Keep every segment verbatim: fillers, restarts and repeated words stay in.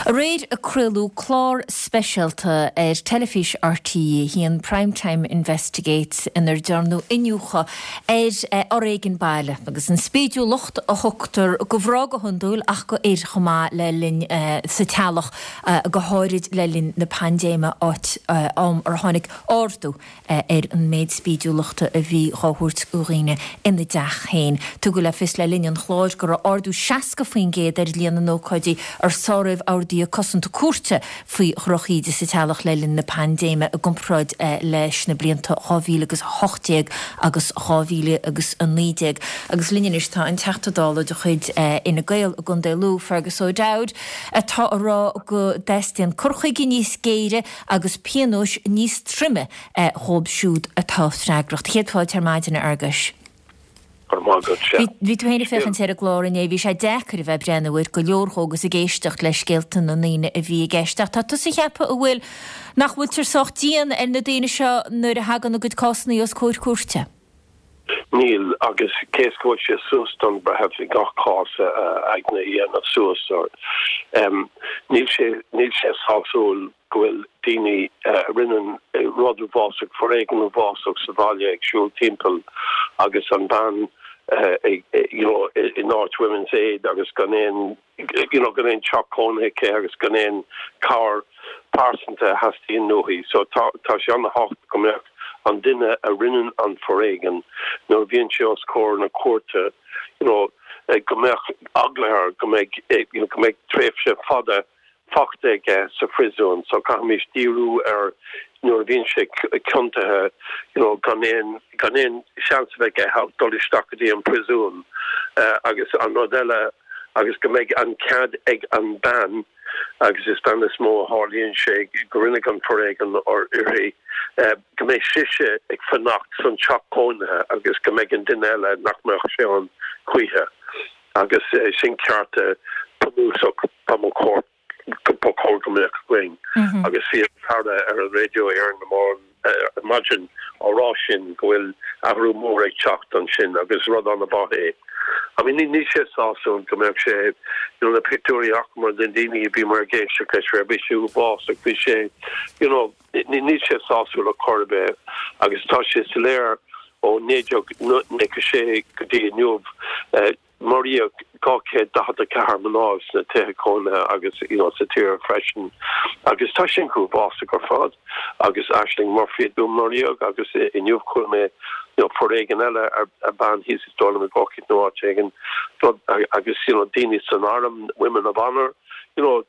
A réid a cruilú chlár specialta ar Telefís R T E híon Primetime Investigates inar dearnú inniucha ar Oregon baile, agus an spéidiú locht a thugtar go bhrág a hundúil ach go éir chomá le linn sa tealach go háirid le linn na pandéma áit am ar tháinig áardú ar an méid spéidiú lochta a bhí cháthúirt ughine ina deach héin. Tu go le fis le linn an chláir gur áardú seaca faoin géad ar líana nócáidí ar sáirh áardí a cosanta cuairte faoi chrochíide sa tealach le linn na pandéma a gomráid leis na blianta chábhíle agus hochtéag agus chábhíle agus an nídeag. Agus líon is tá an teachtadála do chuid ina gail a gundéilú fergus ó dáid atá ará go deistíon curchaigí níos géire agus pianúis níos trimme chomh siúd atá sreagracht. Chéadfáil termáidena argas. Bhí tú héna fechan sé a glórin é bhí sé dechar a bheith brennahir go leorthógus a géisteach leis scéaltan na níine a bhí géisteach. Tá tu sa cheappa a bhfuil nach bhfuil tar sochtííon ar na daine seo nuair a hagan a go cosnaí os cúir cuairte. Níl agus céascóid sé sústan brehef i gach cása ag na dhéanamh suasar. Níl sé níl sé sábsúil gohfuil daoine rinnean rudú bhásach foréigean ó bhásach sa bhaile ag siúil timpeall agus an ban Uh, you know, in North Women's Aid, agus gan in, you know, gan in Chuck Conhick, agus gan in Car Parsonta has the nohi. So ta ta an hocht come out on dinner a rinnen an foregan. No vincios core na quarter, you know, come out agler, come make, you know, come make trefshe father. Faktig sa frizon, so kan mis diru er no vinchik konta you know gan in gan in chance veg ha dolly stakadi in prison uh, agus an rodella agus go meg an cad eg an ban agus is ban is more harley shake grinnigan foregan or iri uh, go me shishe ag fannacht son chakona agus go meg an dinella nach mer sean cuiha agus uh, sin charta pamusok pamokort going agus fi harda ar a radio ar na mór imagine árá sin gohfuil ahrú mór ag teacht an sin agus rud an na bahé. I mean ní sé sáún go meach sé na picúí achmar den daine bí mar géisi leis ra bisú bás ag bhí sé ní sé sáú a chorbé agus tá sé sa léir ó néideog ne sé go dtí nuamh Maria gake da hat a carmanovs na tehekona agus you know satir freshen agus tashinku bosik or fad agus ashling morphy do Maria agus in you've called me you know foreganella a band he's stolen with gokit no chagan agus you know dini sonarum women of honor you know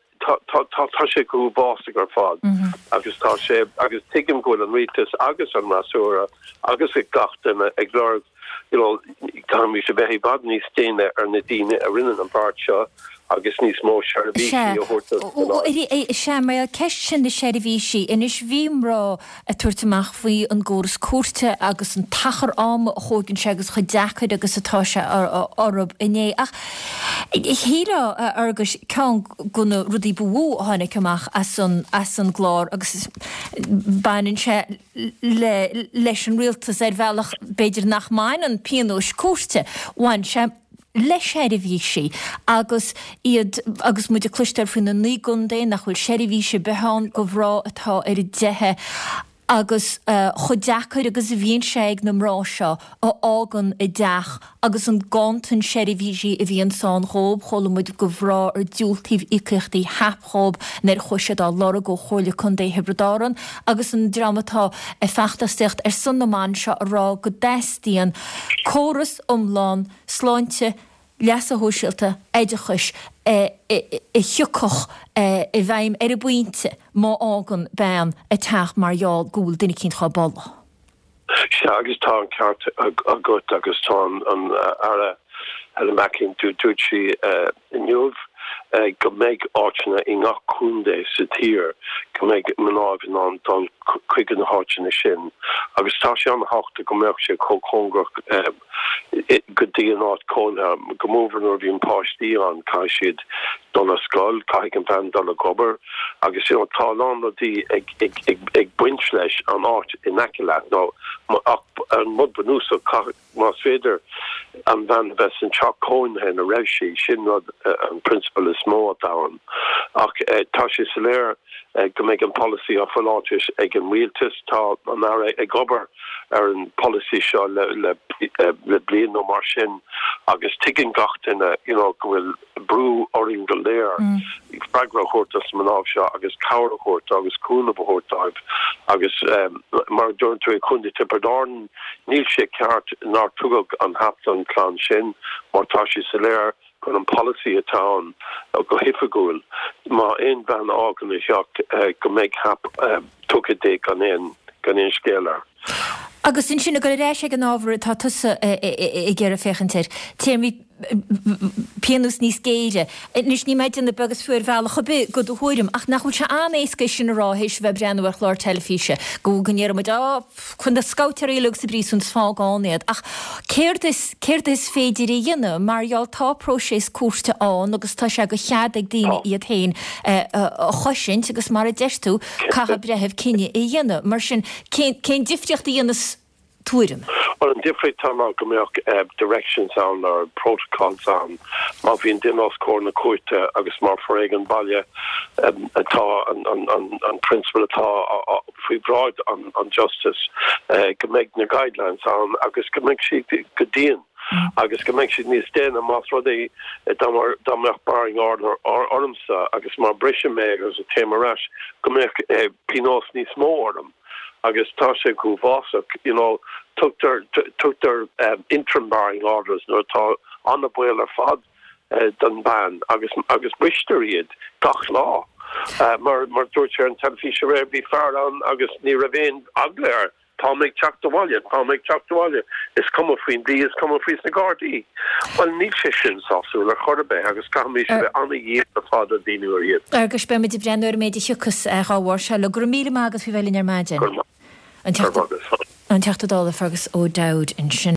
tashiku bosik or fad agus tashe agus tigim go and read this agus an masura agus it gachten ignore you know, kan mi se behi bad ní steine ar na dine a rinnen an part seo agus níos mó seirvíí ó horta. Se mar ceist sin de seirvíí inis bhímrá a tuairteach faoi an ggóras cuarta agus an tachar am a chógann se agus chu dechaid agus atá se ar orb iné. Ach híra agus cean gona rudí bhú tháinig amach as an glár agus banan se leis an rialtas ar bhealach beidir nach main an pianós cuarta bhain se leis seirvíí agus iad agus muid a cluistear faoin na nígundé nach bhfuil seirvíí beán go bhrá atá ar i dethe agus chudeachir agus a bhíon seig na mrá seo ó ágan i deach agus an gantan seirvíí a bhíon san chób chola muid go bhrá ar dúltíh icreachtaí hapchób nar chuisiad á lora go chola chun dé hebredáran agus an dramatá a fechtastecht ar san naán seo ará go deistíon córas omláin sláinte leas a hóisiilta éidechis i thiúcoch i bhaim ar a buinte má ágan ben a teach marall gúil duine cinn chá bolla. Se agus tá an ceart a gut agus tá an ara a mecinn tú dúirtí inniuh go méid áitina i ngach cúndé sa tír go méid mnábhín an don chuig an háitina sin agus tá sé an háachta go méid sé chócóngrach go dtí an áit cóna go móbhar bhíon páistí an cai siad donna scoil caiig an bhean donna gobar agus sé tá lánadí ag buint leis an áit in eceile nó an mud banúsa más féidir an bhean bheits an teach cóin hen a raibh sí sin rud an principal is smó down ach tá sé sa léir go méid an policy a fáis ag an rialtas tá an ag gobar ar an policy seo le le le blian nó mar sin agus tuigeann gachtainna you know go bhfuil brú oring go léir ag freagra chóirtas manáh seo agus cabhra chóirta agus cúna chóirtáibh agus mar dúirt tú chun de tipperdáin níl sé ceart ná tugad an haptan clán sin mar tá sé sa léir gon an policy a town go hifagul ma ein van ágan is seach go méid hap tukadé gan in gan in skeler. Agus sin sinna go rééis an ábhar tá tusa i ggéar a fechantir. Téirmí pianús níos géide. Nus ní méid na begus fuair bhealach be go do thuirim ach nachhuiil se anéisce sin ráhééis bheith breanúach lár telefíe go gannéar mu chun de scouteíleg sa brísún fágánéad ach céir is féidir í dhéine marall tá próséis cuasta an agus tá se go chead ag daine iad hain choisint agus mar a deistú cacha brethebh cinenne i dhéine mar sin cén difriocht í dhéana túirim. Well, in different time I'll come out uh, directions on or protocols on. Ma bhíonn dinos cóna cuairte agus mar foréigean baile um, atá an an an an principle atá faoi bráid on on justice uh, go méid na guidelines on agus go méid si go díon. agus go méid si níos déana más rudí damar damach baring order or ormsa agus mar brise mé agus a témarais go méid uh, pinós níos mó orm. agus tá sé go bhásach, you know, took their took their um, interim barring orders no tá an buil ar fad uh, don ban agus agus bristeríad gach lá uh, mar mar dúirtear an telefíe réir bí fear an agus ní ra bhéin agléir tá méid teachtaháile tá méid teachtaháile is cum faoin dí is cum faois na Gardaí. Well ní sé sin sáú le chorbe agus caimí se bheith anna dhéad a fád a daoine iad. Agus be mid brenneir méidir chuchas gáhhar se le gur míle agus fi bhfuil ar maidin. An teachtadála fargus ó daud in sin.